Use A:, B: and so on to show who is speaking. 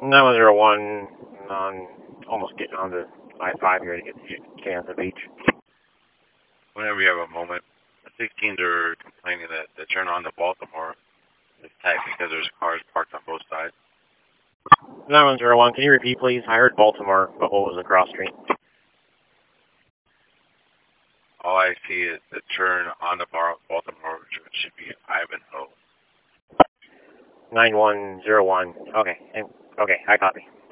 A: 901 on almost getting on the I-5 here to get to Kansas Beach.
B: Whenever you have a moment, the 16s are complaining that the turn on to Baltimore is tight because there's cars parked on both sides.
A: 901, can you repeat, please? I heard Baltimore, but what was the cross street?
B: All I see is the turn on to Baltimore, which should be Ivanhoe.
A: 9101. Okay, I copy.